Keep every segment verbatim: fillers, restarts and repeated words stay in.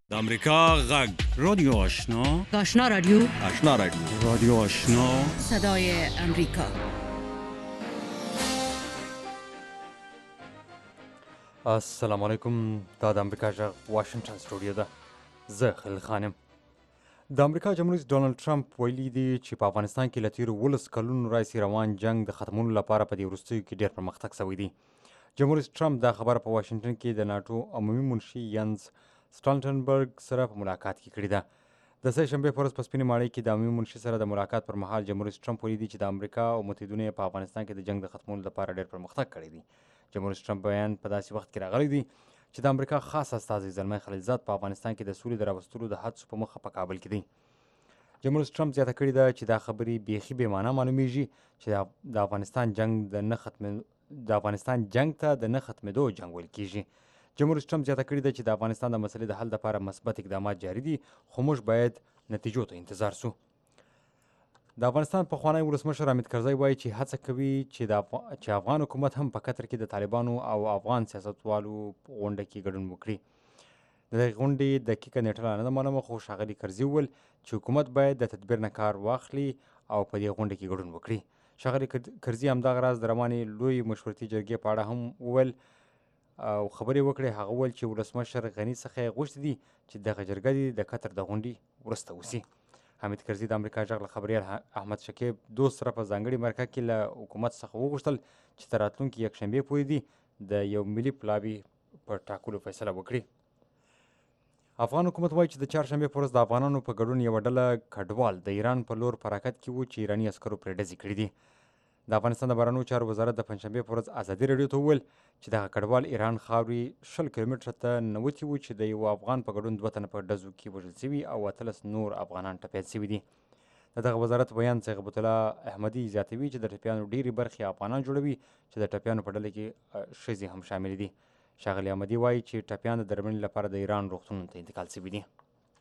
د امریکا غږ رادیو آشنا آشنا رادیو آشنا رادیو رادیو آشنا صدای امریکا. السلام علیکم. دا د امریکا غږ واشنگټن سټوډیو ده. زه خلیل خان یم. د امریکا جمهور رئیس ډانلډ ټرمپ ویلي دي چې په افغانستان کې له تېرو ولس کلونو راهیسې روان جنګ د ختمولو لپاره په دې وروستیو کې ډېر پرمختګ شوی دی. جمهور رئیس ټرمپ دا خبره په واشنګټن کې د ناټو عمومي منشي ینز سټالټنبرګ سره په ملاقات کې کړې ده. د سه شنبې په ورځ په سپینې ماڼۍ کې د عمومي منشي سره د ملاقات پر مهال جمهور رئیس ټرمپ ویلي دي چې د امریکا او متحدینو یې په افغانستان کې د جنګ د ختمولو لپاره ډېر پرمختګ کړی دی. جمهور رئیس ټرمپ بیان په داسې وخت کې راغلی دی چې د امریکا خاص استازی زلمی خلیلزاد په افغانستان کې د سولې د راوستلو د هڅو په مخه په کابل کې دی. جمهور رئیس ټرمپ زیاته کړې ده چې دا خبرې بیخي بې معنا معلومیږي چې د افغانستان جنګ د نه ختم د افغانستان جنګ ته د نه ختمېدو جنګ ویل کېږي. جمهور رئیس ټرمپ زیاته کړې ده چې د افغانستان د مسلې د حل لپاره مثبت اقدامات جاري دي، خو موږ باید نتیجو ته انتظار سو. د افغانستان پخوانی ولسمشر حامد کرزی وایي چې هڅه کوي چې د افغان چې افغان حکومت هم په قطر کې د طالبانو او افغان سیاستوالو غونډه کې ګډون وکړي. د دغې غونډې دقیقه نیټه لا نه ده معلومه، خو ښاغلي کرزي وویل چې حکومت باید د تدبیر نه کار واخلي او په دې غونډه کې ګډون وکړي. ښاغلي کرزي همدغه راز د روانې لوی مشورتي جرګې په اړه هم وویل او خبرې وکړې. هغه وویل چې ولسمشر غني څخه یې غوښتي دي چې دغه جرګه دې د قطر د غونډې وروسته وسي. حامد کرزي د امریکا غږ له خبریال احمد شکیب دوست سره په ځانګړي مرکه کې له حکومت څخه وغوښتل چې تر راتلونکي یکشنبې پورې دې د یو ملي پلاوي په ټاکلو فیصله وکړي. افغان حکومت وایي چې د چهارشنبې په ورځ د افغانانو په ګډون یوه ډله کډوال د ایران په لور په حرکت کې وو چې ایراني عسکرو پرې ډزې کړي دي. د افغانستان د بهرنیو چارو وزارت د پنجشنبې په ورځ ازادي راډیو ته وویل چې دغه کډوال ایران خاورې شل کیلومتره ته ننوتي وو چې د یوه افغان په ګډون دوه تنه په ډزو کې وژل شوي او اتلس نور افغانان ټپیان شوي دي. د دغه وزارت بیان صیغة الله احمدي زیاتوي چې د ټپیانو ډېرې برخې افغانان جوړوي چې د ټپیانو په ډله کې ښځې هم شاملې دي. ښاغلي احمدي وایي چې ټپیان د درملنې لپاره د ایران روغتونونو ته انتقال شوي دي.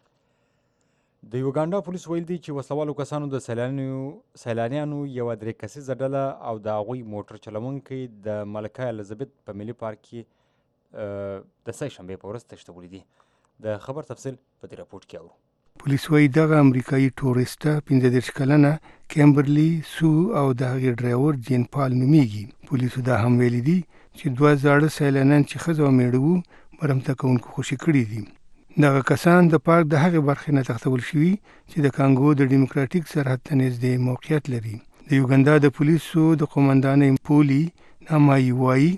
د یوګانډا پولیس ویل دي چې وسلوالو کسانو د سیلانیانو یوه درې کسیزه ډله او د هغوی موټر چلوونکی د ملکه الیزابت په ملي پارک کې د سه شنبې په ورځ تښتولي دي. د خبر تفصیل په دې راپورټ کې اورو. پولیس وایي دغه امریکایي ټوریسټه پنځه دېرش کلنه کیمبرلي سو او د هغې ډرایور جین پال نومیږي. پولیسو دا هم ویلي دي چې دوه زاړه سیلانیان چې ښځه او میړه وو برمته کوونکو خوشي کړي دي. دغه کسان د پارک د هغې برخې نه تښتول شوي چې د کانګو د ډیموکراتیک سرحد ته نږدې موقعیت لري. د یوګنډا د پولیسو د قومندانې پولي نامایي وایي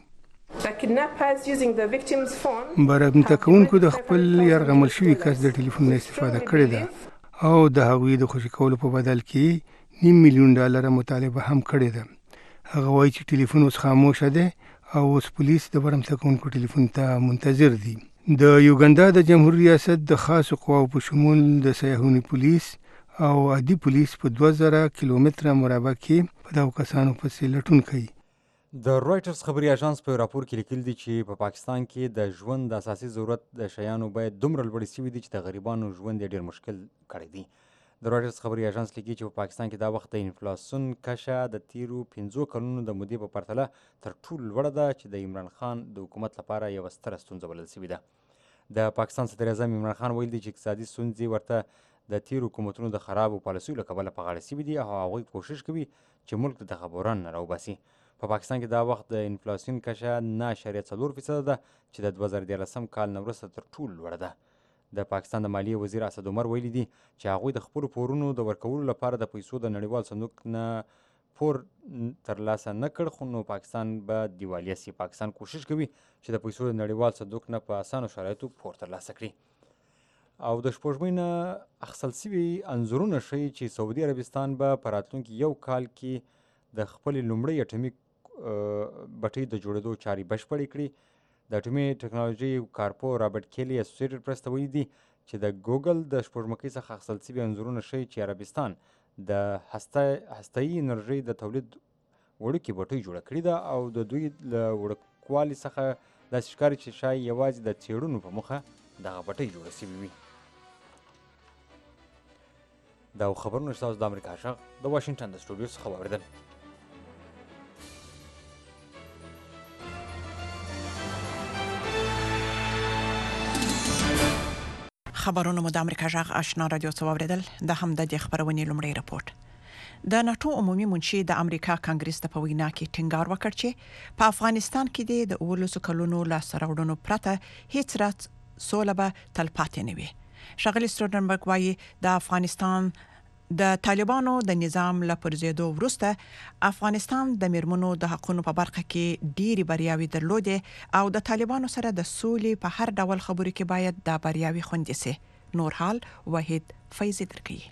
برمته کوونکو د خپل یرغمل شوي کس د ټلیفون نه استفاده کړې ده او د هغوی د خوشي کولو په بدل کې نیم میلیون ډالره مطالبه هم کړې ده. هغه وایي چې ټلیفون اوس خاموشه دی او اوس پولیس د برمته کوونکو ټلیفون ته منتظر دي. د یوګنډا د جمهور ریاست د خاصو قواو په شمول د سیاحوني پولیس او عادي پولیس په دوه زره کیلومتره مربع کې په دغو کسانو پسې لټون کوي. د رویټرز خبري اژانس په راپور کې لیکلي دي چې په پاکستان کې د ژوند د اساسي ضرورت د شیانو باید دومره لوړې شوي دي چې د غریبانو ژوند یې ډېر مشکل کړی دی. د رویټرز خبري اژانس لیکي چې په پاکستان کې دا وخت د انفلاسیون کچه د تیرو پنځو کلونو د مودې په پرتله تر ټولو لوړه ده چې د عمران خان د حکومت لپاره یوه ستره ستونزه بلل شوې ده. د پاکستان صدر اعظم عمران خان ویل دي چې اقتصادي ستونزې ورته د تیرو حکومتونو د خرابو پالیسیو له کبله په غاړه شوي دي او هغوی کوشش کوي چې ملک د دغه بحران نه راوباسي. په پاکستان کې دا وخت د انفلاسیون کچه نه اعشاریه څلور فیصده ده چې د دوه زره دیارلسم کال نه وروسته تر ټولو لوړه ده. د پاکستان د مالیې وزیر اسد عمر ویلي دي چې هغوی د خپلو پورونو د ورکولو لپاره د پیسو د نړیوال صندوق نه پور ترلاسه نه کړ، خو نو پاکستان به دیوالیه سي. پاکستان کوشش کوي چې د پیسو د نړیوال صندوق نه په اسانو شرایطو پور ترلاسه کړي. او د شپوږمۍ نه اخیستل شوي انځورونه ښیي چې سعودي عربستان به په راتلونکي یو کال کې د خپلې لومړۍ اټومي بټۍ د جوړېدو چارې بشپړې کړي. د اټومي ټکنالوژۍ کارپو رابرټ کیلي اسوسییټډ پریس ته ویلي دي چې د ګوګل د شپوږمکۍ څخه اخیستل شوي انځورونه ښیي چې عربستان د هسته‌یي انرژۍ د تولید وړوکې بټۍ جوړه کړې ده او د دوی له وړوکوالي څخه داسې ښکاري چې شاید یوازې د څېړنو په موخه دغه بټۍ جوړه شوې وي. دا خبرونه چې تاسو د امریکا غږ د واشنګټن د سټوډیو څخه واورېدل. خبرونه مو د امریکا جغ آشنا رادیو څو اوریدل د هم د خبرونې لومړی راپورټ د ناتو عمومي منشي د امریکا کانګرس ته په وینا کې ټینګار وکړ چې په افغانستان کې د اولسو کلونو لاسته پرته هیڅ رات سوله به تلپاتې نه وي. ښاغلي سټولټنبرګ وایي د افغانستان د طالبانو د نظام له پرځېدو وروسته افغانستان د میرمنو د حقوقو په برخه کې ډېری بریاوي درلودې او د طالبانو سره د سولې په هر ډول خبرو کې باید د بریاوي خوندي سي. نور حال وحید فیض درکوي.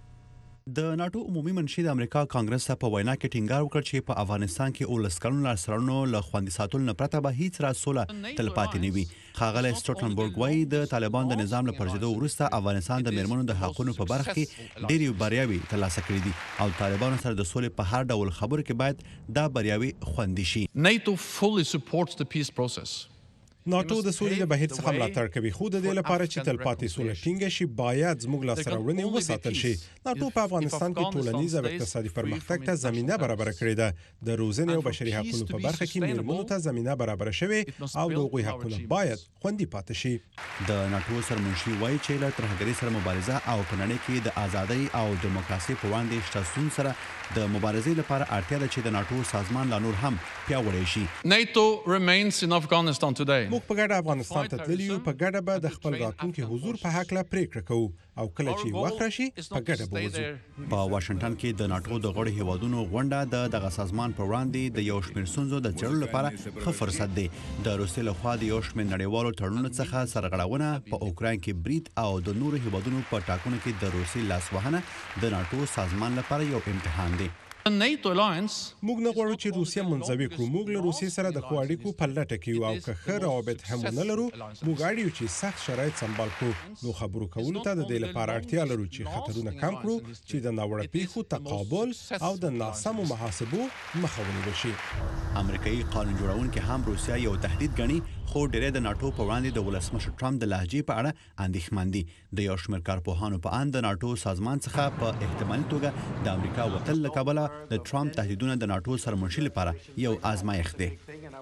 د ناتو عمومي منشي د امریکا کانګرس ته په وینا کې ټینګار وکړ چې په افغانستان کې اولس کلونو لاسرونو له خوندي ساتلو نه پرته به هیڅ راز سوله تلپاتې نه وي. ښاغلی سټولټنبرګ وایي د طالبان د نظام له پرځېدو وروسته افغانستان د میرمنو د حقوقو په برخه کې ډېرې بریاوي ترلاسه کړې دي او طالبانو سره د سولې په هر ډول خبرو کې باید دا بریاوي خوندي شي. NATO fully supports the peace process. ناتو د سولې د بهیر څخه ملاتړ کوي خو د دې لپاره چې تلپاتې سوله ټینګه شي باید زموږ لاسته راوړنې وساتل شي. ناتو په افغانستان کې ټولنیز او اقتصادي پرمختګ ته زمينه برابر کړې ده. د روزنې او بشري حقوقو په برخه کې میرمنو ته زمينه برابر شوي او د هغوی حقونه باید خوندي پاتې شي. د ناتو سرمنشي وایي چې له ترهګرۍ سره مبارزه او په نړۍ کې د ازادۍ او دیموکراسي په وړاندې شتون سره د مبارزې لپاره اړتیا ده چې د ناتو سازمان لا نور هم پیاوړی شي. NATO remains in Afghanistan today. موږ په ګډه افغانستان ته تللی یو، په ګډه به د خپل راتلونکي حضور په حق لا پریکړه کوو او کله چې وخت راشي په ګډه به وځو. په واشنگټن کې د ناتو د غړو هیوادونو غونډه د دغه سازمان پر وړاندې د یو شمېر ستونزو د څېړلو لپاره ښه فرصت دی. د روسیې لخوا د یو شمېر نړیوالو تړونونو څخه سرغړونه په اوکراین کې برید او د نورو هیوادونو په ټاکنو کې د روسیې لاسوهنه د ناتو سازمان لپاره یو امتحان دی. NATO alliance موږ نه غواړو چې روسیه منځوي کړو. موږ له روسیې سره د ښو اړیکو په لټه کې یو او که ښه روابط هم ونه لرو موږ اړ یو چې سخت شرایط سمبال کړو. نو خبرو کولو ته د دې لپاره اړتیا لرو چې خطرونه کم کړو چې د ناوړه پیښو تقابل او د ناسمو محاسبو مخه ونیول شي. امریکایي قانون جوړونکي هم روسیه یو تهدید ګڼي خو ډېری د ناتو په وړاندې د ولسمشر ټرمپ د لهجې په اړه اندېښمن دي. د یو شمېر کارپوهانو په اند د ناتو سازمان څخه په احتمالي توګه د امریکا وتل له کبله د ټرمپ تهدیدونه د ناتو سرمنشي لپاره یو آزمایښت دی.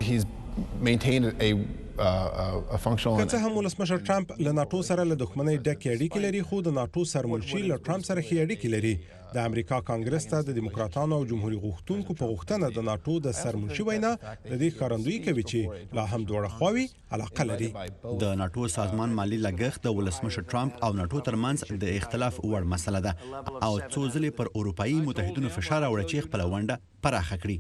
که څه هم ولسمشر ټرمپ له ناتو سره له دښمنۍ ډکې اړیکې لري خو د ناتو سرمنشي له ټرمپ سره ښې اړیکې لري. د امریکا کانګرس ته د دیموکراتانو او جمهوریت غوښتونکو په غوښتنه د ناتو د سرمنشي وینا د دې ښکارندویي کوي چې لا هم دواړه خواوې علاقه لري. د ناتو سازمان مالی لګښت د ولسمشر ټرمپ او ناتو ترمنځ د اختلاف وړ مسله ده او څو ځلې پر اروپایي متحدینو فشار راوړی چې خپل ونډه پراخه کړي.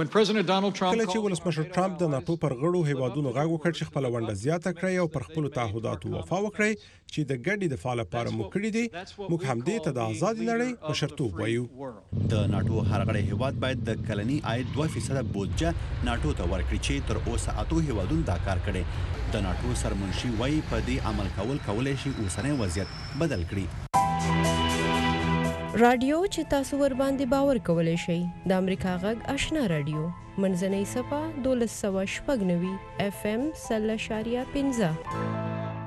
کله چې ولسمشر ټرمپ د ناتو پر غړو هیوادونو غږ وکړ چې خپل ونډه زیاته کړي او پر خپل تعهداتو وفا وکړي چې د ګډې دفاع لپاره مو کړی دي موږ هم دې ته د آزاد نړۍ مشرتوب وایو. د ناتو هر غړی هیواد باید د کلنی عاید دوه فیصد بودجه ناتو ته ورکړي چې تر اوسه اتو هیوادونو دا کار کړي. د ناتو سرمنشي وایي په دې عمل کول کولای شي اوسنی وضعیت بدل کړي. رادیو چې تاسو ور باندې باور کولای شئ د امریکا غږ آشنا رادیو منځنۍ صفه دولس سوه شپږ نوي اف ام سل اشاریه پنځه.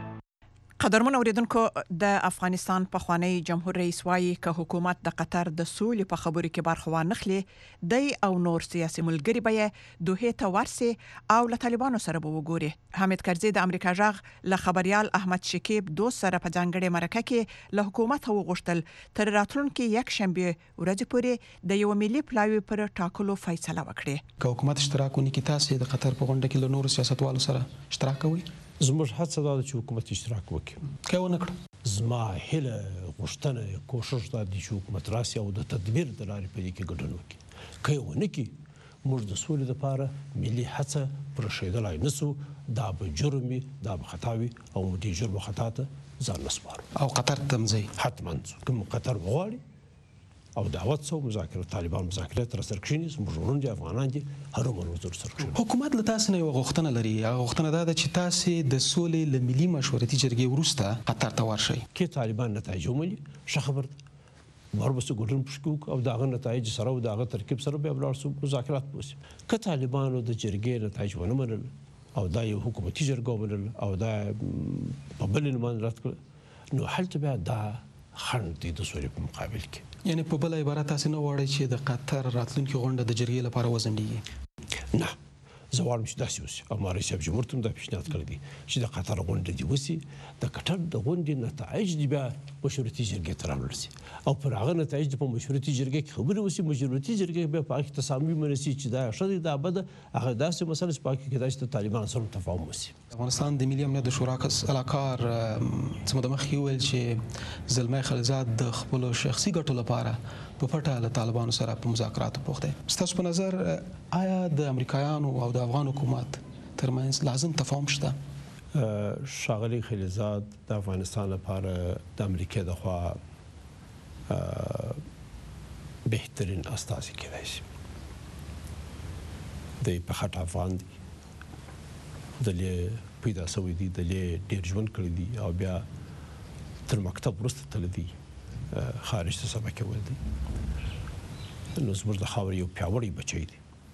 قدرمن اوریدونکو د افغانستان پخوانی جمهور رئیس وایي که حکومت د قطر د سولې په خبرو کې برخه وانخلي دی او نور سیاسي ملګری به دوه ته ورسي او له طالبانو سره به وګوري. حمید کرزي د امریکا جغ له خبريال احمد شکیب دوست سره په ځانګړي مرکه کې له حکومت وغوښتل تر راتلونکي یک شنبه ورځ پورې د یو ملي پلاوی پر ټاکلو فیصله وکړي. که حکومت اشتراک ونکړي تاسو د قطر په غونډه کې له نورو سیاستوالو سره اشتراک کوئ؟ زموږ هڅه دا ده چې حکومت اشتراک وکړي. که ونه کړو زما هیله غوښتنه کوشش دا دی چې حکومت راسي او د تدبیر د لارې په دې کې ګډون وکړي. که یې ونه کړي موږ د سولې لپاره ملي هڅه پرېښودلی نه سو. دا به جرم وي دا به خطا وي او دې جرم او خطا ته ځان نسپارو. او قطر ته هم ځئ؟ حتما ځو. کوم قطر وغواړي او دعوت سو مذاکره طالبان مذاکره تر سره کښیني زموږ ورونه دي افغانان دي هر عمر ورسره سره کښیني. حکومت له تاسو نه یو غوښتنه لري. هغه غوښتنه دا ده چې تاسو د سولې له ملي مشورتي جرګې وروسته قطر ته ورشئ. کې طالبان نتایج ومني ښه خبر ده ورپسې ګډون پوښ او د هغه نتایج سره او د هغه ترکیب سره بیا ولاړ سو مذاکرات وشي. که طالبانو د جرګې نتایج ونه منل او دا یو حکومتي جرګه ومنل او دا په بل عنوان رد کړ نو هلته بیا دا خنډ دی د سولې په مقابل کې. یعنی په بل عبارت تاسو نه غواړئ چې د قطر راتلونکي غونډه د جرګې لپاره وځنډیږي؟ نه زه غواړم چې داسې وشي او ما رئیس صاحب جمهور ته هم دا پیشنهاد کړی دی چې د قطر غونډه دې وشي د قطر د غونډې نتایج دې بیا مشورتي جرګې ته راوړل شي او پر هغه نتایج د په مشورتي جرګې کې خبرې وشي مشورتي جرګې بیا په هغه کې تصامیم ونیسي چې دا ښه دی دا بده هغه داسې مسله چې په هغه کې کېدای شي د طالبانو سره تفاهم وشي افغانستان د ملي امنیت د شورا سلاکار څه موده مخکې وویل چې زلمی خلیلزاد د خپلو شخصي ګټو لپاره په پټه له طالبانو سره په مذاکراتو بوخت دی. ستاسو په نظر آیا د امریکایانو او د افغان حکومت ترمنځ لازم تفاهم شته؟ ښاغلی خلیلزاد د افغانستان لپاره د امریکا د خوا بهترین استازي کېدای شي. دی په خټه افغان دی دلې پیدا شوی دی دلې ډېر ژوند کړی دی او بیا تر مکتب وروسته تللی دی خارج ته سبق کول دي نو زموږ د خاورې یو پیاوړی بچی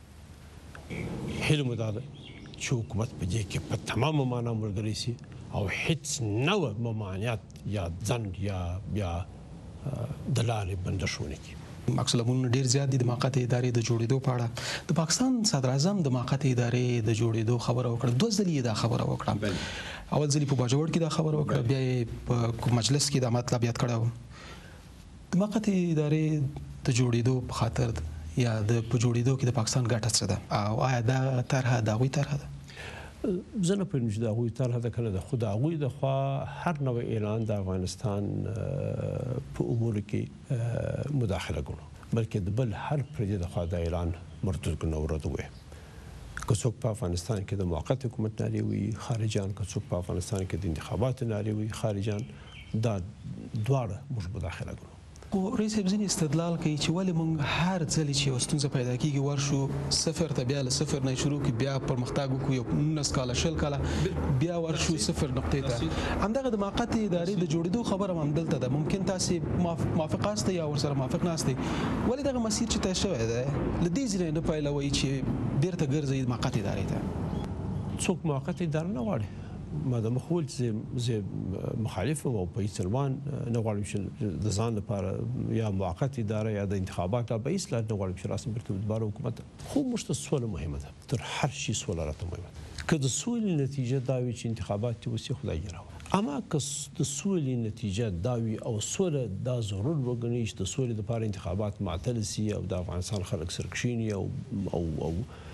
دی هیله مو دا ده چې حکومت په دې کې په تمامه معنا ملګری شي او هیڅ نوع ممانعت یا ځنډ یا بیا د لارې بندش ونه کړي. عکس العملونه ډېر زیات دي د موقتې ادارې د جوړېدو په اړه د پاکستان صدر اعظم د موقتې ادارې د جوړېدو خبره وکړه دوه ځلې دا خبره وکړه اول ځلې په باجوړ کې دا خبره وکړه بیا یې په مجلس کې دا مطلب یاد کړی د موقتې ادارې د جوړېدو په خاطر یا د په جوړېدو کې د پاکستان ګټه څه ده او آیا دا طرحه د هغوی طرحه ده؟ زه نه پوهېږم چې د هغوی طرحه ده که نه ده خو د هغوی د خوا هر نوع اعلان د افغانستان په امورو کې مداخله ګڼو بلکې د بل هر پردي د خوا د اعلان مردود ګڼو رد ووایي که څوک په افغانستان کې د موقت حکومت نارې وي خارجان که څوک په افغانستان کې د انتخاباتو نارې وي خارجان دا دواړه موږ مداخله ګڼو. خو رئیس صاحب ځینې استدلال کوي چې ولې موږ هر ځل چې یوه ستونزه پیدا کېږي ورشو صفر ته بیا له صفر نه شروع کړو بیا پرمختګ وکړو یو نولس کاله شل کاله بیا ورشو صفر نقطې ته همدغه د موقتې ادارې د جوړېدو خبره هم همدلته ده ممکن تاسې موافق یاست یا ورسره موافق نه یاستئ ولې دغه مسیر چې طی شوی دی له دې ځای نه پیلوئ چې بیرته ګرځئ موقتې ادارې ته؟ څوک موقتې اداره نه غواړي ما د مخ ویل چې زه مخالف یم او په هېڅ عنوان نه غواړم چې د ځان لپاره یا موقت اداره یا د انتخاباتو په هېڅ لحاظ نه غواړم چې راسم بیرته دوباره حکومت ته خو موږ ته سوله مهمه ده تر هر شي سوله راته مهمه ده که د سولې نتیجه دا وي چې انتخابات دې وشي خدای دې راوړي اما که د سولې نتیجه دا وي او سوله دا ضرور وګڼي چې د سولې لپاره انتخابات معطل شي او د افغانستان خلک سره کښېني او او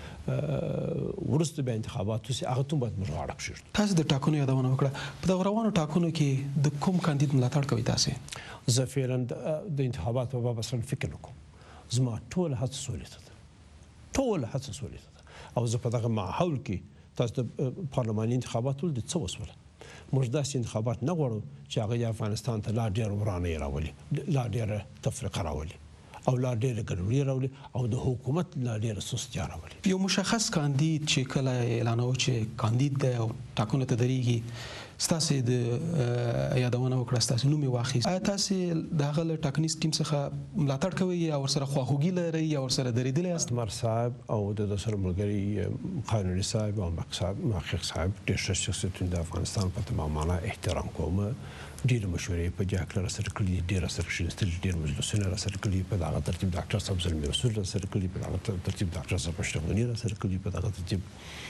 ورسته بیا انتخابات وشي هغه ته باید موږ غاړه کښېږدو. تاسو د ټاکنو یادونه وکړه په دغه روانو ټاکنو کې د کوم کاندید ملاتړ کوئ تاسې؟ زه فعلا د انتخاباتو په باب اصلا فکر نه کوم زما ټوله هڅه سولې ته ده ټوله هڅه سولې ته ده او زه په دغه ماحول کې تاسو د پارلماني انتخاباتو د څه وسوله موږ داسې انتخابات نه غواړو چې هغه افغانستان ته لا ډېر ورانۍ راولي لا ډېره تفرقه راولي او لا ډېره ګډوډي راولي او د حکومت لا ډېره سستیا راولي. یو مشخص کاندید چې کله اعلانوي چې کاندید دی او ټاکنو ته درېږي ستاسې د یادونه وکړه ستاسې نوم یې واخیست آیا تاسې د هغه له ټاکنیز ټیم څخه ملاتړ کوئ یا ورسره خواخوږي لرئ یا ورسره درېدلی یاست؟ عمر صاحب او د ده سره ملګري قانوني صاحب او محقق صاحب ډېر ښه شخصیتونه د افغانستان په تمام معنا احترام کوم ډېرې مشورې په دې هکله راسره کړي دي ډېر راسره کښېنستلي ډېر مجلسونه راسره کړي په دغه ترتیب ډاکټر صاحب زلمي رسول راسره کړي په دغه ترتیب ډاکټر صاحب اشرف غني راسره کړي په دغه ترتیب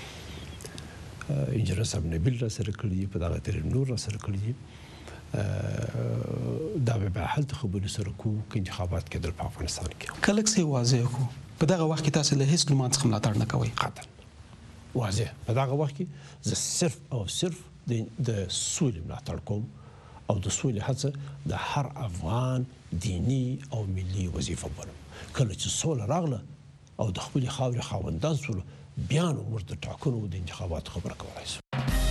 انجینر صاحب نبیل راسره کړي په دغه ترتیب نور راسره کړي دي دا به به هلته خبرې سره کوو که انتخابات کېدل په افغانستان کې که لږ څه واضح کړو په دغه وخت کې تاسې له هېڅ ګمان څخه ملاتړ نه کوئ؟ قطعا واضح په دغه وخت کې زه صرف او صرف د سولې ملاتړ کوم او د سولې هڅه د هر افغان دینی او ملي وظیفه بولم کله چې سوله راغله او د خپلې خاورې خاوندان شولو بیا نو موږ د ټاکنو د انتخاباتو خبره کولی شو.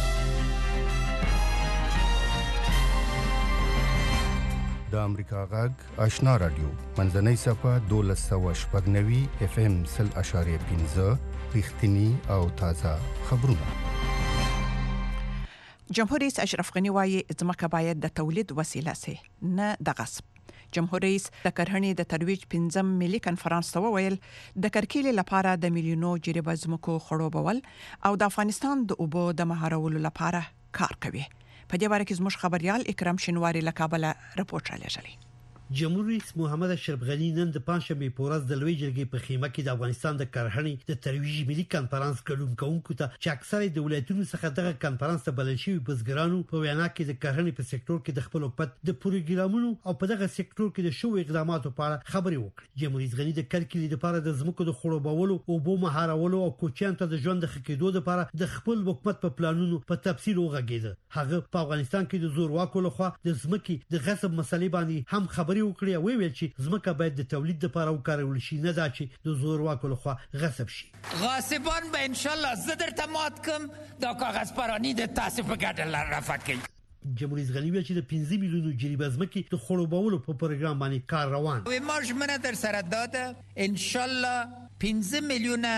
د امریکا غږ آشنا رادیو منځنۍ صفحه دولس سوه شپږ نوي اف ام سل اشاریه پنځه رښتیني او تازه خبرونه. جمهور رئیس اشرف غني وايي ځمکه باید د تولید وسیله سي نه د غصب. جمهور رئیس د کرهڼې د ترویج پنځم ملي کنفرانس ته وویل د کرکیلې لپاره د میلیونو جریبه ځمکو خړوبول او د افغانستان د اوبو د مهارولو لپاره کار کوي. په دې باره کې زموږ خبريال اکرام شینواری له کابل راپورټ را لېږلی. جمهور رئیس محمد اشرف غنی نن د پنځمې په ورځ د لوی جرګې په خیمه کې د افغانستان د کرهڼې د ترویج ملي کانفرنس ګډون کوونکو ته چې اکثره د ولایتونو څخه دغه کانفرنس ته بلل شوی بزګرانو په وینا کې د کرهڼې په سکتور کې د خپل حکومت د پروګرامونو او په دغه سکتور کې د شوو اقداماتو په اړه خبرې وکړې. جمهور رئیس غنی د کرکلي لپاره د زمکو د خړوبولو او بو مهارولو او کوچیان ته د ژوند د خکېدو لپاره د خپل حکومت په پلانونو په تفصیل وغږیده. هغه په افغانستان کې د زور واکو لخوا د زمکي د غصب مسلې باندې هم خبرې وکړې او ویل چې زمکه باید د تولید لپاره وکارول شي، نه دا چې د زور واکو لخوا غصب شي. غاصبان به ان شاء الله زدر ته مات کم دا کاغذ پرانی د تاسو په ګټه رافت کوي. جمهور رئیس غنی ویل چې د پنځه میلیونو جریبه زمکي د خړوبولو په پروګرام باندې کار روان. وي ما ژمنه در سره داده ان شاء الله پنځه میلیونه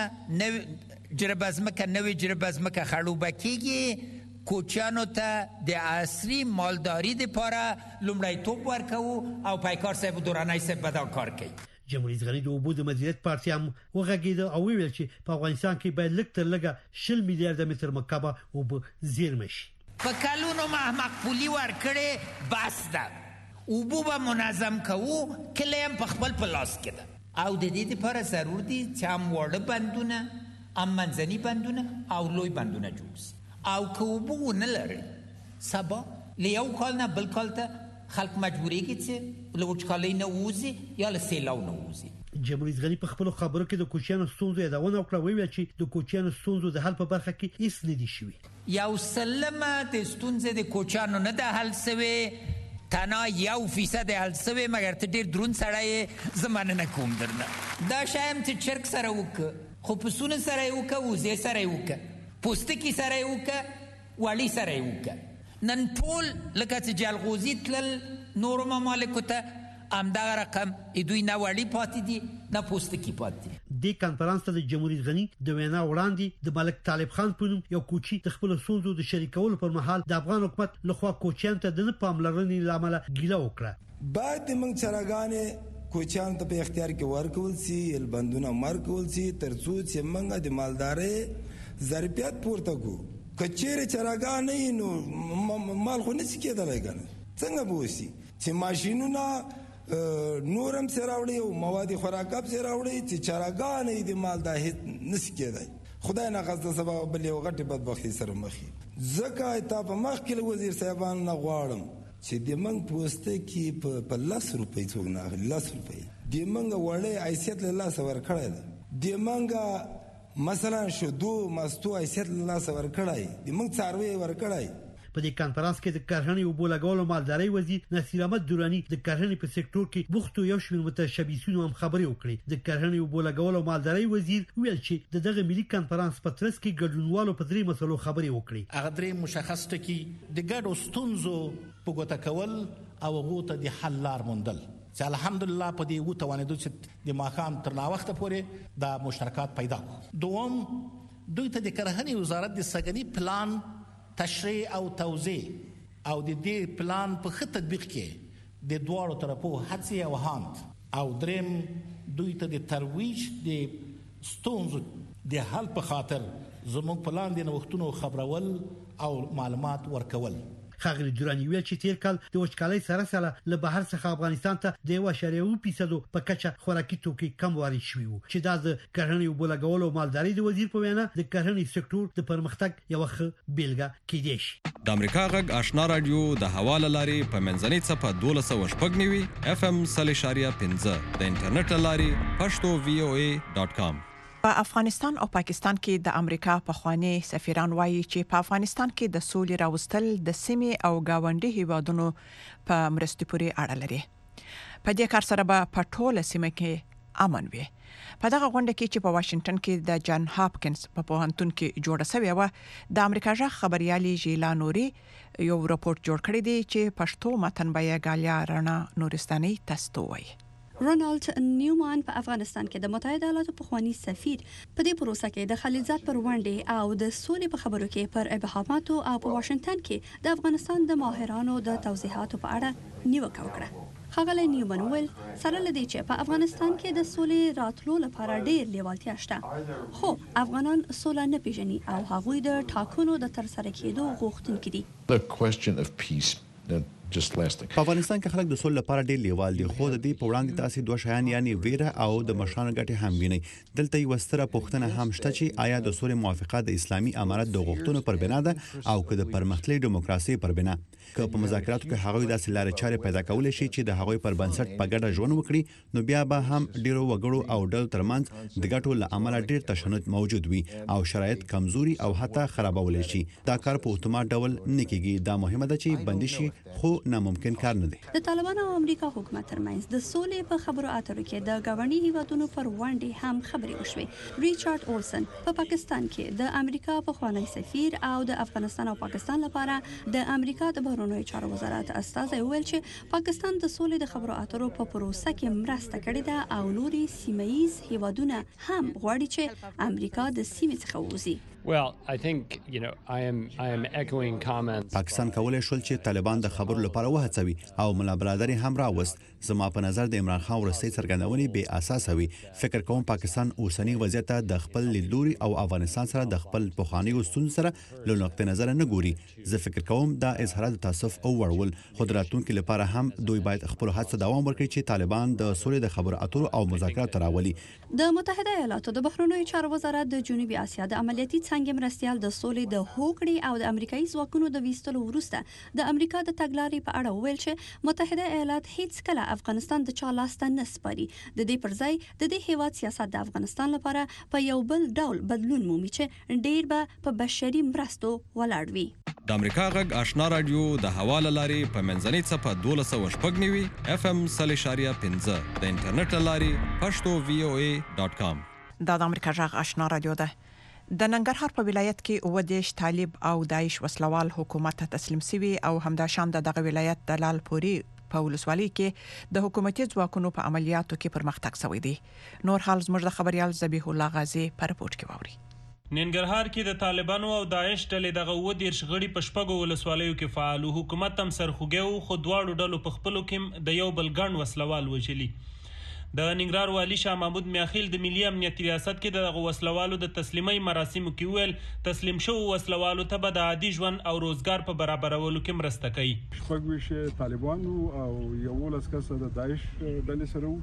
نو جریبه زمکه نوې جریبه زمکه خړوبه کیږي. کوچیانو ته د عصري مالداري لپاره لومړی توپ ورکوو او پایکار صاحب دورانای صاحب به دا کار کوي. جمهور رئیس غنی د اوبو د مدیریت پارټي هم وغږیده او ویل چې په افغانستان کې باید لږ تر لږه شل میلیارډ متر مکعب اوبه زیرمه شي. په کلونو محمق پولی ورکړې بس ده، اوبو به منظم کوو، کلی هم په خپل په لاس کې ده او د دې لپاره ضرور دي چې هم واړه بندونه، هم منځني بندونه او لوی بندونه جوړ شي. او که اوبه نه لري سبا له یو کال نه بل کال ته خلک مجبوریږي چې له وچکالۍ نه ووځي یا له سیلاو نه ووځي. جمهور رئیس غنی په خپل خبرو کې د کوچیانو ستونزو یادونه وکړه، ویل چې د کوچیانو ستونزو د حل په برخه کې هیڅ نه دي شوي. یو سلمه د ستونزې د کوچیانو نه د حل سوي، تنها یو فیصد حل سوي، مګر ته ډیر درون سړی زمانه نه کوم درنه دا شایم چې چرک سره وکړه، خو پسونه سره وکړه، وزې سره وکړه، پوستکی سره وکړه، وړي سره وکړه. نن ټول لکه چې جلغوزي تلل نورو ممالکو ته همدغه رقم دوی نه وړي پاتې دي نه پوستکی پاتې دي. د کانفرنس ته د جمهور رئیس غنی د وینا وړاندې د ملک طالب خان په نوم یو کوچی د خپل ستونزو د شریکولو پر مهال د افغان حکومت لخوا کوچیان ته د نه پاملرنې لامل ګیله وکړه. باید موږ چرګانې کوچیان ته په اختیار کې ورکول سي، البندونه مرکول سي ترڅو چې موږ د مالداري ظرفیت پورته کو. کچېره چرګان نه نو مال خو نشي کېدلای کنه. څنګه بوسي چې ماشینونه نورم سره راوړي او مواد خوراکاب سره راوړي چې چرګان دې مال د هیڅ نشي کېدای. خدای نه غزه سبب بل یو غټي بدبختی سره مخې. زکه ته په مخ کې وزیر صاحبان نه غواړم چې د منګ پوسټ کې په لاس روپۍ څوک نه اخلي. لاس روپۍ د منګ وړې حیثیت له لاس ور کړی ده. د منګ مثلا شودو مستو حیثیت له لاس ور کړی، د منګ څاروي ور کړی. په دې کانفرنس کې د کرهڼې او بولګولو مالداري وزیر نصیر احمد دورانی د کرهڼې په سکتور کې بوختو یو شمېر متشابهینو هم خبرې وکړې. د کرهڼې او بولګولو مالداري وزیر ویل چې دغه ملي کانفرنس په ترڅ کې ګډونوالو په درې مسلو خبرې وکړې. هغه درې مشخص ټکي د ګډو ستونزو په ګوته کول او هغو ته د حل لار موندل چې الحمدلله په دې وو توانېدو چې د ماښام تر ناوخته پورې دا مشترکات پیدا کړو. دوم دوی ته د کرهڼې وزارت د سږني پلان تشریح او توضیح او د دې پلان په ښه تطبیق کې د دواړو طرفو هڅې او هاند، او دریم دوی ته د ترویج د ستونزو د حل په خاطر زموږ پلان د نوښتونو خبرول او معلومات ورکول. ښاغلي دورانی ویل چې تیر کال د وچکالۍ سره سره له بهر څخه افغانستان ته د یو اعشاریه اووه فیصدو په کچه خوراکي توکي کم وارد شوي وو، چې دا د کرهڼې او بولګولو مالداري د وزیر په وینا د کرهڼې سکتور د پرمختګ یوه ښه بیلګه کېدای شي. د امریکا غږ آشنا رادیو د هوا له لارې په منځنۍ څپه دولس سوه شپږ نوي اف ام سل اشاریه پنځه د انټرنیټ له لارې پښتو وی او ای ډاټ کام. په افغانستان او پاکستان کې د امریکا پخوانی سفیران وایي چې په افغانستان کې د سولې راوستل د سیمې او گاونډي هیوادونو په مرستې پورې اړه لري. په دې کار سره به په ټوله سیمه کې امن وي. په دغه غونډه کې چې په واشنگټن کې د جان هاپکینز په پوهنتون کې جوړه شوې و، د امریکا ژغ خبريالي ژیلا نوري یو راپورټ جوړ کړی دی چې پښتو متن بیه غالیا رڼا نورستاني تاسو وایي. رونالد نیومان په افغانستان کې د متحده ایالاتو پخوانی سفیر په دې پروسه کې د خلیلزاد پر وړاندې او د سولې په خبرو کې پر ابهاماتو او په واشنگټن کې د افغانستان د ماهرانو د توضیحاتو په اړه نیوکه وکړه. ښاغلی نیومن وویل سره له دې چې په افغانستان کې د سولې راتلو لپاره ډېر لیوالتیا شته، خو افغانان سوله نه پیژني او هغوی د ټاکنو د ترسره کېدو غوښتونکي دي. The question of peace په افغانستان کې خلک د سولې لپاره ډېر لیوال دي، خو د دې په وړاندې تاسو دوه شیان یعنی ویره او د مشرانو ګټې هم ویني. دلته یو ستره پوښتنه هم شته چې آیا د سولې موافقه د اسلامي امارت د غوښتنو پر بنا ده او که د پرمختللې دیموکراسي پر بنا؟ که په مذاکراتو کې هغوی داسې لارې چارې پیدا کولای شي چې د هغوی پر بنسټ په ګډه ژوند وکړي، نو بیا به هم ډیرو وګړو او ډلو ترمنځ د ګټو له امله ډیر تشنج موجود وي او شرایط کمزوري او حتی خرابولی شي. دا کار په اتومات ډول نه کیږي. دا مهمه ده چې بندي شي، خو ناممکن کار نه دی. د طالبانو او امریکا حکومت ترمنځ د سولې په خبرو اترو کې د ګاونډي هیوادونو پر وړاندې هم خبرې وشوې. ریچارډ اولسن په پاکستان کې د امریکا پخوانی سفیر او د افغانستان او پاکستان لپاره د امریکا د بهرنیو چارو وزارت استازی وویل چې پاکستان د سولې د خبرو اترو په پروسه کې مرسته کړې ده او نوري سیمه‌ییز هیوادونه هم غواړي چې امریکا د سیمې څخه ووځي. Well, I think, you know, I am I am echoing comments. پاکستان کولای شول چې طالبان د خبرو لپاره وهڅوي او ملا برادر هم راوست. زما په نظر د عمران خان ورستۍ څرګندونې بې اساسه وي. فکر کوم پاکستان اوسنی وضعیت د خپل لیدلوري او افغانستان سره د خپل پخوانیو ستونزو سره له نقطې نظر نه ګوري. زه فکر کوم دا اظهارات تاسف او ورول خو د راتلونکي لپاره هم دوی باید خپل هڅه دوام ورکړي چې طالبان د سولې د خبرو اترو او مذاکراتو راولي. د متحده ایالاتو د بهرنیو چارو وزارت د جنوبي اسیا د عملیاتي څانګې مرستیال د سولې د هوکړې او د امریکایي ځواکونو د ویستلو وروسته د امریکا د تګلارې په اړه وویل چې متحده ایالات هیڅ کله افغانستان د چا لاسته نه سپاري. د دې پر ځای د دې هیواد سیاست د افغانستان لپاره په یو بل ډول بدلون مومي چې ډیر به په بشري مرستو ولاړ وي. د امریکا غږ آشنا رادیو د حواله لاري په منځنۍ څپه دولس سوه شپږ نوي اف ام صلی شاریه پنځه د انټرنیټ لاري پښتو وی او ای ډاټ کام. دا د امریکا غږ آشنا رادیو ده. د ننګرهار په ولایت کې اووه دېرش طالب او داعش وسلوال حکومت ته تسلیم شوي او همداشان د دغه ولایت د لالپوري په ولسوالۍ کې د حکومتي ځواکونو په عملیاتو کې پرمختګ شوی دی. نور حال زموږ د خبريال ذبیح الله غازی په رپورت کې واوري. ننګرهار کې د طالبانو او داعش ډلې دغه اووه دېرش غړي په شپږو ولسوالیو کې فعال او حکومت هم سرخوږی و، خو دواړو ډلو په خپلو کې د یو بل ګڼ وسلوال وژلي. د ننګرهار والي شاه محمود میاخیل د ملي امنیت ریاست کې د وسلوالو د تسلیمي مراسمو کې ویل تسلیم شو وسلوالو ته به د عادي ژوند او روزګار په برابرولو کې مرسته کوي. شپږ ویشت طالبانو او یولس کسه د داعش ډلې سره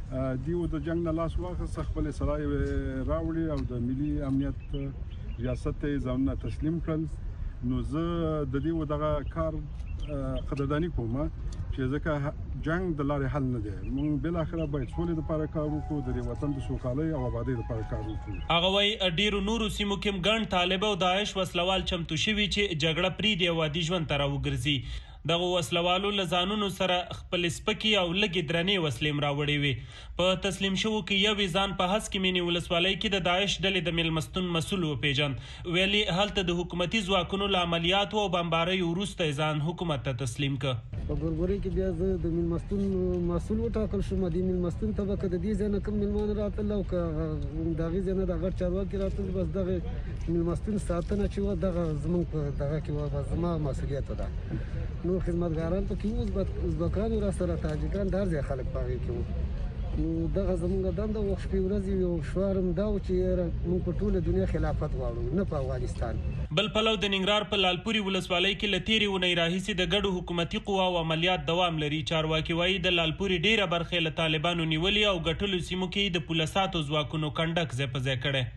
دیو د جنگ نه لاس واخیست، خپل سرای راوړي او د ملي امنیت ریاست ته ځانونه تسلیم کړل. نو زه د دې دغه کار قدردانی کوم چې ځکه جنگ د لارې حل نه دی. موږ بل اخره باید سولې لپاره کار وکړو، د وطن د سوکالۍ او آبادۍ لپاره کار وکړو. هغه وايي ډیرو نورو سیمو کې ګڼ طالب او داعش وسلوال چمتو شوي چې جګړه پرېږدي او عادي ژوند ته راوګرځي. دغه وسلوالو له ځانونو سره خپل سپکې او لږې درنې وسلې راوړې وې. په تسلیم شوو کې یو ځان په هسک مینی ولسوالۍ کې د داعش ډلې د میلمستون مسؤل وپیژند. ویلي هلته د حکومتي ځواکونو له عملیاتو او بمباریو وروسته ځان حکومت ته تسلیم کړ. په ګورګوري کې بیا زه د میلمستون مسؤل وټاکل شوم. د میلمستون ته به که د دې ځای نه کوم میلمانه راتلل او که د هغې ځای نه د غټ چارواکي راتلل، بس دغه میلمستون ساتنه چې وه دغه زموږ په دغه کې وه، بس زما مسؤلیت ده. نور خدمتګاران پکې وو، ازبکان را سره تاجکان ډېر ځای خلک په هغې کې وو. نو دغه زموږ دنده وه شپې ورځې یو شوار هم دا و چې موږ په ټوله دنیا خلافت غواړو، نه په افغانستان. بل پلو د ننګرهار په لالپوري ولسوالۍ کې له تېرې اونۍ راهیسې د ګډو حکومتي قواو عملیات دوام لري. چارواکي وایي د لالپوري ډېره برخه له طالبانو نیولې او ګټلو سیمو کې د پولساتو ځواکونو کنډک ځای په ځای کړی.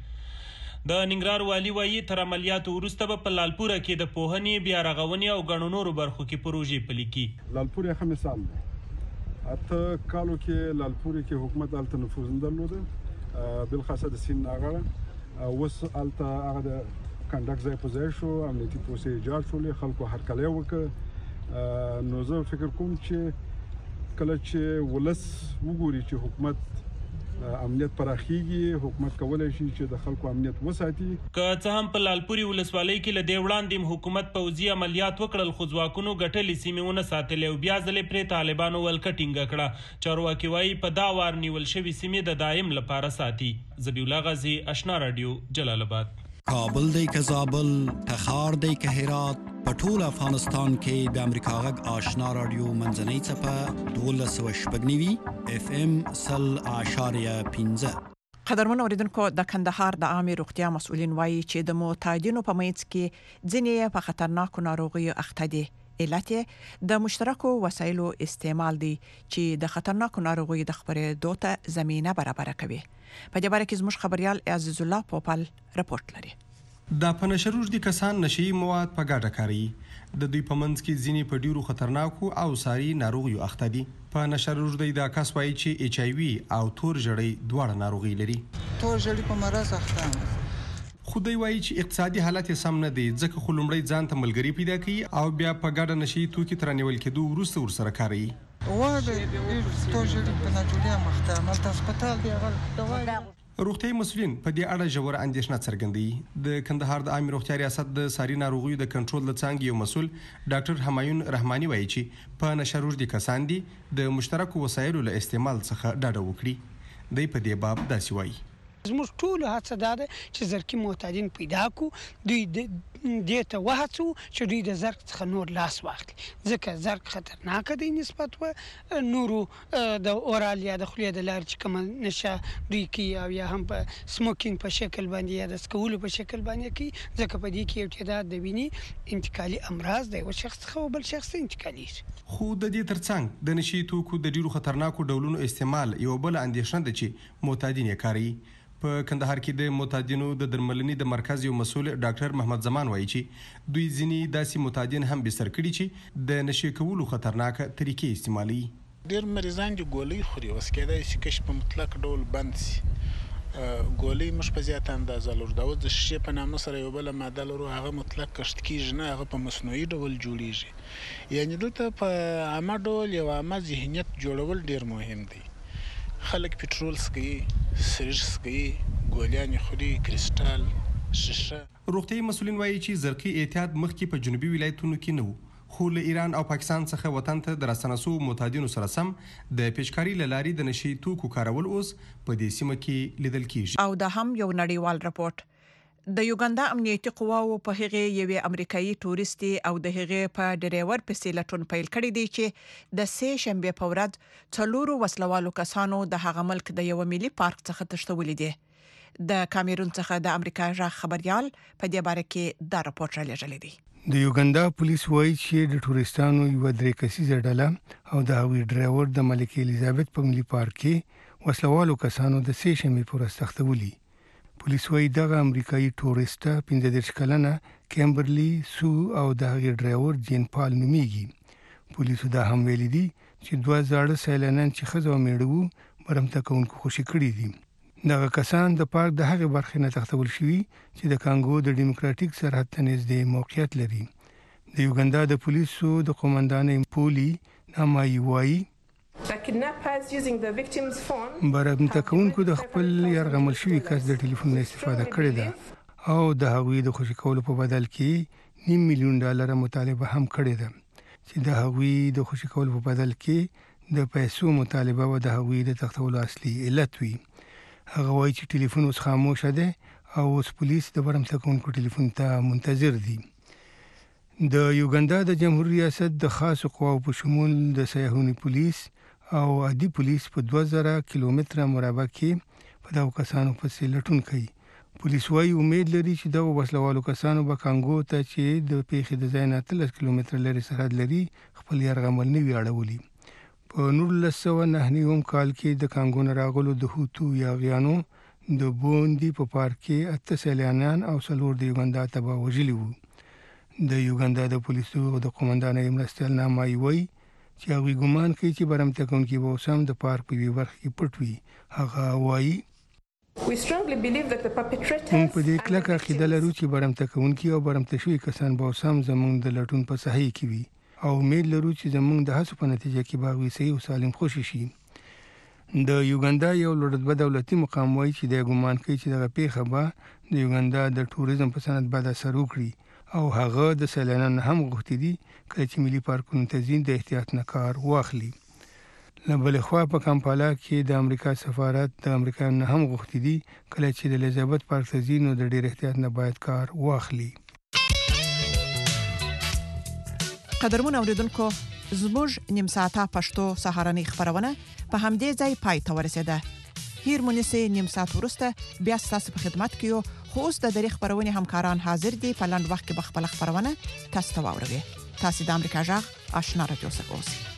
د ننګرهار والي وایي تر عملیاتو وروسته به په لالپوره کې د پوهنې، بیا رغونې او ګڼو نورو برخو کې پروژې پلي کړي. لالپوري ښه مثال دی. اته کالو کې لالپوري کې حکومت هلته نفوذ نه درلوده، بالخاصه د سیند ناغړه. اوس هلته هغه د کنډک ځای په ځای شو، امنیتي پروسې ایجاد شولې، خلکو هرکلی وکړه. نو زه فکر کوم چې کله چې ولس وګوري چې حکومت امنیت پراخیږي، حکومت کولای شي چې د خلکو امنیت وساتي. که څه هم په لالپوري ولسوالۍ کې له دې وړاندې حکومت پوځي عملیات وکړل، خو ځواکونو ګټلې سیمې ونه ساتلې او بیا ځلې پرې طالبانو ولکه ټینګه کړه. چارواکي وایي په دا وار نیول شوي سیمې د دایم لپاره ساتي. ذبیح الله غازی، آشنا رادیو، جلال آباد. کابل دی که زابل، تخار دی که هرات، په ټول افغانستان کې د امریکا غږ آشنا رادیو منځنۍ څپه دولس سوه شپږ نوي اف ام سل اشاریه پنځه. قدرمن اوریدونکو، د کندهار د عامه روغتیا مسؤلین وایي چې د متعدینو په منځ کې ځینې په خطرناکو ناروغیو اخته دي. علت د مشترکو وسایلو استعمال دی چې د خطرناکو ناروغیو د خپرېدو ته زمينه برابر کوي. په دې باره کې زموږ خبريال عزیز الله پوپل رپورت لري. د پنشروج دي کسان نشي مواد په ګاډه کاری د دوی په منځ کې ځینې په ډیرو خطرناکو او ساري ناروغیو اخته دي. په نشروج دی د کس وایي چې ایچ آی وی او تور ژړی دواړه ناروغي لري. تور ژړی په مرز اخته ام. خو دوی وایي چې اقتصادي حالت یې سم نه دی ځکه خو لومړی ځان ته ملګري پیدا کوي او بیا په ګاډه نشي توکي تر نیول کېدو وروسته ورسره کاروي. وړ تور ژړی په ناجوړیا مخته ملته هسپتال دی هغه دوا روغتیايي مسؤلین په دې اړه ژوره اندېښنه څرګندوي. د کندهار د عامه روغتیا ریاست د ساري ناروغیو د کنټرول د څانګې یو مسؤل ډاکټر همایون رحماني وایي چې په نشروج دي کسان دي د مشترکو وسایلو له استعمال څخه ډډه وکړي. دوی په دې باب داسې وایي. زموږ ټول هڅه دا ده چې زرکي معتادین پیدا کو دوی دې ته وهڅو چې دوی د زرک څخه نور لاس واخلي ځکه زرک خطرناک دی نسبت و نورو د اورال یا د خولې د لارې چې کوم نشه دوی کوي او یا هم په سموکینګ په شکل باندې یا د سکولو په شکل باندې کوي ځکه په دې کې یو تعداد د وینې انتقالي امراض دی او شخص څخه بل شخص ته انتقالېږي. خو د دې ترڅنګ د نشي توکو د ډیرو خطرناکو ډولونو استعمال یو بل اندېښنه ده چې معتادین یې کاروي. په کندهار کې د معتادینو د درملنې د مرکز یو مسؤل ډاکټر محمد زمان وایي چې دوی ځینې داسې معتادین هم بستر کړي چې د نشي کولو خطرناک طریقې استعمالي. ډېر مریضان چې ګولۍ خوري اوس کېدای شي کش په مطلق ډول بند شي. ګولۍ موږ په زیاته اندازه لرو دا د شیشې په نامه سره یو بله ماده لرو هغه مطلق کشت کېږي نه هغه په مصنوعي ډول جوړیږي. یعنې دلته په عامه ډول یو عامه ذهنیت جوړول ډېر مهم دی. خلک پټرول سکي سرج سکي ګولیان خوري کریسټال شیشه. روغتیايي مسؤلین وایي چې زرقي اعتیاد مخکې په جنوبي ولایتونو کې نه و خو له ایران او پاکستان څخه وطن ته د راستنسو معتادینو سره سم د پیچکاري له لارې د نشي توکو کارول اوس په دې سیمه کې لیدل کیږي. او دا هم یو نړیوال راپورټ د یوګاندا امنیتي قواو په هغه یوې امریکایي تورستي او د هغه په ډرایور په سیلټون پیل کړی دی چې د سه شنبه په ورځ څلورو وسلوالو کسانو د هغه ملک د یو ملي پارک څخه تښتولې دي. د کامیرون څخه د امریکا ژغ خبريال په دې باره کې دا راپورټ را لېږلی دی. د یوګاندا پولیس وایي چې د ټوریستانو یو درې کسیزه ډله او د هغوی ډرایور د ملکه الیزابت په ملي پارک کې وسلوالو کسانو د سه شنبه په ورځ تښتولي. پولیس وایي دغه امریکایي ټوریسټه پنځه دېرش کلنه کیمبرلی سو او د هغې ډرایور جین پال نومیږي. پولیسو دا هم ویلي دي چې دوه زاړه سیلانیان چې ښځه او میړه وو برمته کوونکو خوشي کړي دي. دغه کسان د پارک د هغې برخې نه تښتول شوي چې د کانګو د ډیموکراتیک سرحد ته نږدې موقعیت لري. د یوګاندا د پولیسو د قومندان پولی نامایي وایي برمته کوونکو د خپل یرغمل شوي کس د ټلیفون استفاده کړې ده او د هغوی د خوشي کولو په بدل کې نیم میلیون ډالر مطالبه هم کړې ده چې د هغوی د خوشي کولو په بدل کې د پیسو مطالبه و د هغوی د تختولو اصلي علت وي. هغه وایي چې ټلیفون اوس خاموشه ده او اوس پولیس د برمته کوونکو ټلیفون ته منتظر دي. د یوګاندا د جمهوریت ریاست د خاص قواو په شمول د سیاحونی پولیس او عادي پولیس په دوه زره کیلومتره مربع کې په دغو کسانو پسې لټون کوي. پولیس وايي امید لري چې دغه وسلوالو کسانو به کانګو ته چې د پیښې د ځای نه اتلس کیلومتره لرې سرحد لري خپل یرغمل نه وي اړولي. په نولس سوه نهه نوي کال کې د کانګو نه راغلو د هوتو یاغیانو د بوندي په پارک کې اته سیلانیان او څلور د یوګاندا تباه وژلي وو. د یوګاندا د پولیسو د قومندان مرستیال نامایي وایي چې هغوی ګمان کوي چې برمته کوونکي به اوس هم د پارک په یوې برخه کې پټ وي. هغه وایي موږ په دې کلکه عقیده لرو چې برمته کوونکي او برمته شوي کسان به اوس هم زموږ د لټون په ساحې کې وي او امید لرو چې زموږ د هڅو په نتیجه کې به هغوی صحیح او سالم خوشي شي. د یوګاندا یو لوړرتبه دولتي مقام وایي چې دی ګمان کوي چې دغه پیښه به د یوګاندا د ټوریزم په صنعت بد اثر وکړي او هغه د سیلانیانو هم غوښتي دي کله چې ملي پارکونو ته ځي د احتیاط نه کار واخلي. له بلې خوا په کمپالا کې د امریکا سفارت د امریکایانو هم غوښتي دي کله چې د الیزابت پارک ته ځي نو د ډېر احتیاط نه باید کار واخلي. قدرمن اوریدونکو زموږ نیم ساعته پښتو سهارنۍ خبرونه په همدې ځای پای ته ورسېده. هیر مونږه نیم ساعت وروسته بیا تاسو په خدمت کې یو خو اوس د دری خبرونه همکاران حاضر دي په لاند وخت کې بخپل خبرونه تاسو ته واوروي. تاسو د امریکا جغ آشنا رادیو سره اوسئ.